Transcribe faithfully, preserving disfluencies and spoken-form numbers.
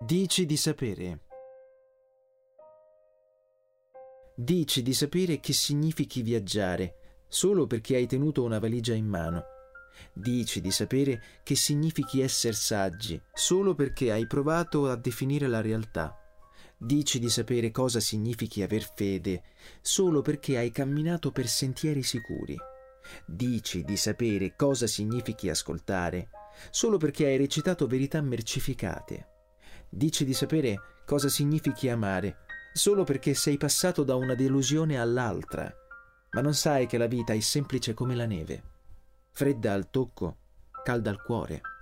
Dici di sapere. Dici di sapere che significhi viaggiare solo perché hai tenuto una valigia in mano. Dici di sapere che significhi essere saggi solo perché hai provato a definire la realtà. Dici di sapere cosa significhi aver fede solo perché hai camminato per sentieri sicuri. Dici di sapere cosa significhi ascoltare solo perché hai recitato verità mercificate. Dici di sapere cosa significhi amare solo perché sei passato da una delusione all'altra, ma non sai che la vita è semplice come la neve, fredda al tocco, calda al cuore.